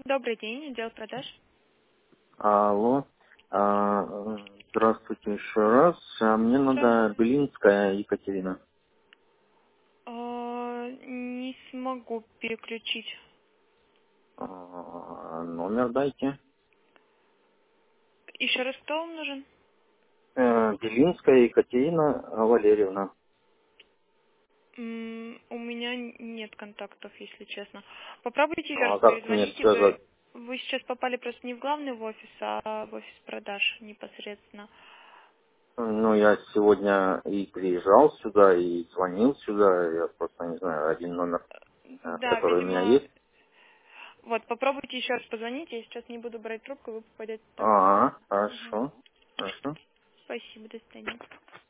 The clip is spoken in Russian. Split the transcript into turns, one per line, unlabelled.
Добрый день, отдел продаж.
Алло. Здравствуйте еще раз. Мне надо
Здравствуйте.
Белинская Екатерина.
Не смогу переключить.
Номер дайте.
Еще раз, кто вам нужен?
Белинская Екатерина Валерьевна.
У меня нет контактов, если честно. Попробуйте еще раз
А как мне
перезвонить.
связать?
Вы сейчас попали просто не в главный в офис, а в офис продаж непосредственно.
Ну, я сегодня и приезжал сюда, и звонил сюда. Я просто не знаю, один номер,
Да,
который у меня
видимо.
есть.
Вот, попробуйте еще раз позвонить. Я сейчас не буду брать трубку, вы попадете в другой офис. Мгм.
Хорошо. Хорошо.
Спасибо, до свидания.